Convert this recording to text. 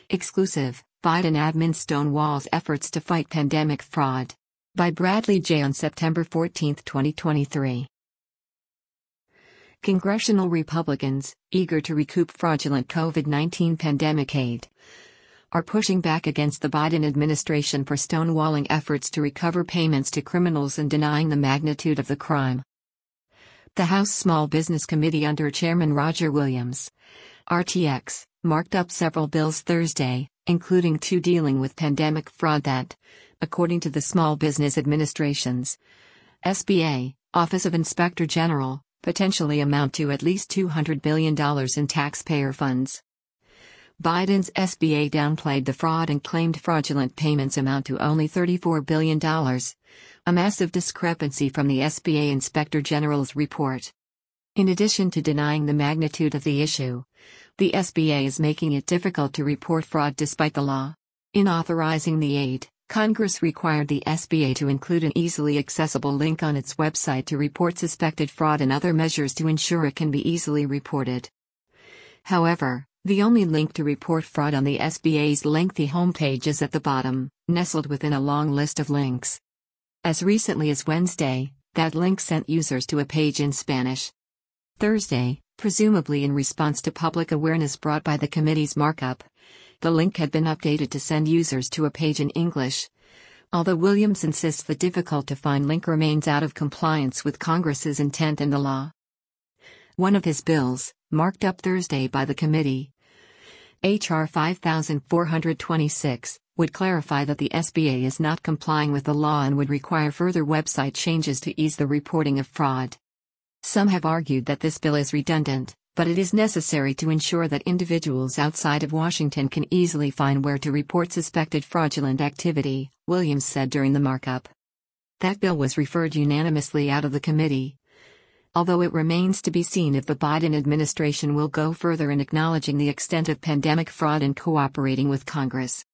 Exclusive, Biden admin stonewalls efforts to fight pandemic fraud. By Bradley J. on September 14, 2023. Congressional Republicans, eager to recoup fraudulent COVID-19 pandemic aid, are pushing back against the Biden administration for stonewalling efforts to recover payments to criminals and denying the magnitude of the crime. The House Small Business Committee under Chairman Roger Williams, RTX, marked up several bills Thursday, including two dealing with pandemic fraud that, according to the Small Business Administration's SBA, Office of Inspector General, potentially amount to at least $200 billion in taxpayer funds. Biden's SBA downplayed the fraud and claimed fraudulent payments amount to only $34 billion, a massive discrepancy from the SBA Inspector General's report. In addition to denying the magnitude of the issue, the SBA is making it difficult to report fraud despite the law. In authorizing the aid, Congress required the SBA to include an easily accessible link on its website to report suspected fraud and other measures to ensure it can be easily reported. However, the only link to report fraud on the SBA's lengthy homepage is at the bottom, nestled within a long list of links. As recently as Wednesday, that link sent users to a page in Spanish. Thursday, presumably in response to public awareness brought by the committee's markup, the link had been updated to send users to a page in English. Although Williams insists the difficult-to-find link remains out of compliance with Congress's intent in the law. One of his bills, marked up Thursday by the committee, H.R. 5426, would clarify that the SBA is not complying with the law and would require further website changes to ease the reporting of fraud. Some have argued that this bill is redundant, but it is necessary to ensure that individuals outside of Washington can easily find where to report suspected fraudulent activity, Williams said during the markup. That bill was referred unanimously out of the committee, although it remains to be seen if the Biden administration will go further in acknowledging the extent of pandemic fraud and cooperating with Congress.